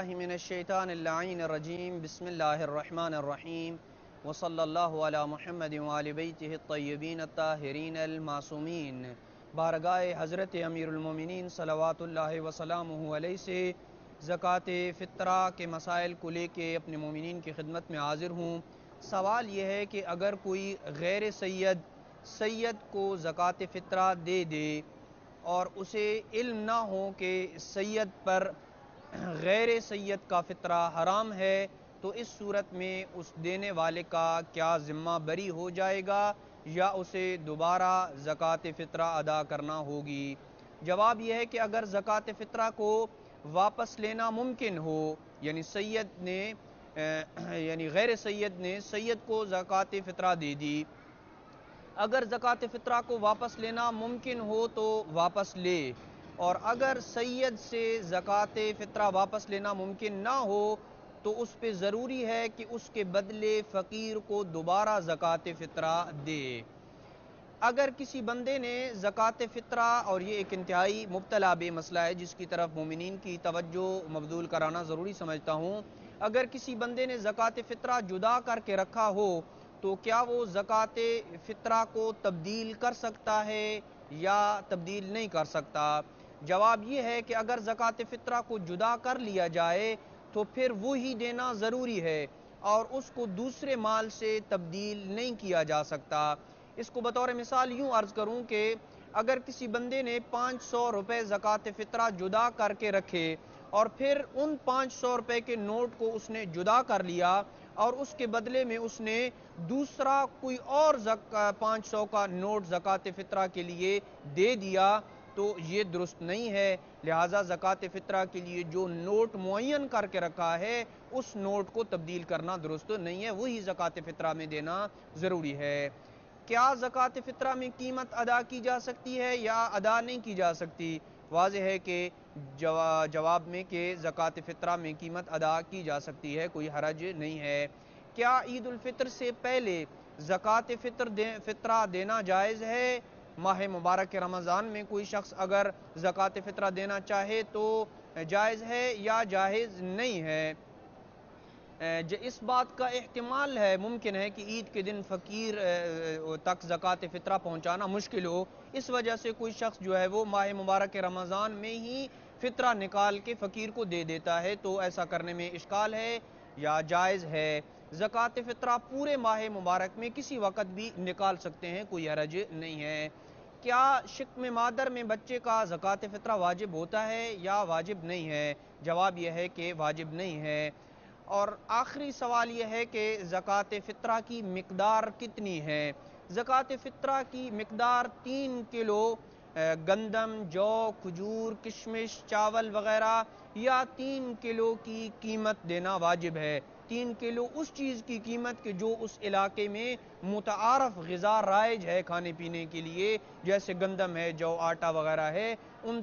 باللہ من الشیطان اللعین الرجیم بسم اللہ الرحمن الرحیم وصلی اللہ علی محمد وآل بیتہ الطیبین الطاہرین المعصومین۔ بارگاہ حضرت امیر المومنین صلوات اللہ وسلامہ علیہ سے زکوٰۃ فطرہ کے مسائل کو لے کے اپنے مومنین کی خدمت میں حاضر ہوں۔ سوال یہ ہے کہ اگر کوئی غیر سید کو زکوٰۃ فطرہ دے دے اور اسے علم نہ ہو کہ سید پر غیر سید کا فطرہ حرام ہے، تو اس صورت میں اس دینے والے کا کیا ذمہ بری ہو جائے گا یا اسے دوبارہ زکوٰۃ فطرہ ادا کرنا ہوگی؟ جواب یہ ہے کہ اگر زکوٰۃ فطرہ کو واپس لینا ممکن ہو، یعنی غیر سید نے سید کو زکوٰۃ فطرہ دے دی، اگر زکوٰۃ فطرہ کو واپس لینا ممکن ہو تو واپس لے، اور اگر سید سے زکوٰۃ فطرہ واپس لینا ممکن نہ ہو تو اس پہ ضروری ہے کہ اس کے بدلے فقیر کو دوبارہ زکوٰۃ فطرہ دے۔ اگر کسی بندے نے زکوٰۃ فطرہ، اور یہ ایک انتہائی مبتلا بے مسئلہ ہے جس کی طرف مومنین کی توجہ مبذول کرانا ضروری سمجھتا ہوں، اگر کسی بندے نے زکوٰۃ فطرہ جدا کر کے رکھا ہو تو کیا وہ زکوٰۃ فطرہ کو تبدیل کر سکتا ہے یا تبدیل نہیں کر سکتا؟ جواب یہ ہے کہ اگر زکوٰۃ فطرہ کو جدا کر لیا جائے تو پھر وہی دینا ضروری ہے اور اس کو دوسرے مال سے تبدیل نہیں کیا جا سکتا۔ اس کو بطور مثال یوں عرض کروں کہ اگر کسی بندے نے 500 روپے زکوٰۃ فطرہ جدا کر کے رکھے اور پھر ان 500 روپے کے نوٹ کو اس نے جدا کر لیا اور اس کے بدلے میں اس نے دوسرا کوئی اور 500 کا نوٹ زکوٰۃ فطرہ کے لیے دے دیا، تو یہ درست نہیں ہے۔ لہٰذا زکوٰۃ فطرہ کے لیے جو نوٹ معین کر کے رکھا ہے اس نوٹ کو تبدیل کرنا درست نہیں ہے، وہی زکوٰۃ فطرہ میں دینا ضروری ہے۔ کیا زکوٰۃ فطرہ میں قیمت ادا کی جا سکتی ہے یا ادا نہیں کی جا سکتی؟ واضح ہے کہ جواب میں کہ زکوٰۃ فطرہ میں قیمت ادا کی جا سکتی ہے، کوئی حرج نہیں ہے۔ کیا عید الفطر سے پہلے زکوٰۃ فطرہ دینا جائز ہے؟ ماہ مبارک رمضان میں کوئی شخص اگر زکوٰۃ فطرہ دینا چاہے تو جائز ہے یا جائز نہیں ہے؟ اس بات کا احتمال ہے، ممکن ہے کہ عید کے دن فقیر تک زکوٰۃ فطرہ پہنچانا مشکل ہو، اس وجہ سے کوئی شخص جو ہے وہ ماہ مبارک رمضان میں ہی فطرہ نکال کے فقیر کو دے دیتا ہے، تو ایسا کرنے میں اشکال ہے یا جائز ہے؟ زکوٰۃ فطرہ پورے ماہ مبارک میں کسی وقت بھی نکال سکتے ہیں، کوئی حرج نہیں ہے۔ کیا شکم مادر میں بچے کا زکوٰۃ فطرہ واجب ہوتا ہے یا واجب نہیں ہے؟ جواب یہ ہے کہ واجب نہیں ہے۔ اور آخری سوال یہ ہے کہ زکوٰۃ فطرہ کی مقدار کتنی ہے؟ زکوٰۃ فطرہ کی مقدار 3 کلو گندم، جو، کھجور، کشمش، چاول وغیرہ، یا 3 کلو کی قیمت دینا واجب ہے۔ 3 کلو اس چیز کی قیمت کہ جو اس علاقے میں متعارف غذا رائج ہے کھانے پینے کے لیے، جیسے گندم ہے، جو، آٹا وغیرہ ہے، ان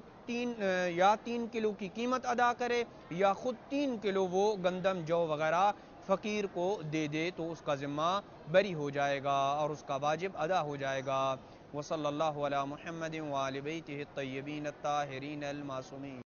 3 کلو کی قیمت ادا کرے یا خود 3 کلو وہ گندم، جو وغیرہ فقیر کو دے دے تو اس کا ذمہ بری ہو جائے گا اور اس کا واجب ادا ہو جائے گا۔ وصلی اللہ علی محمد وآل بیتہ الطیبین الطاہرین المعصومین۔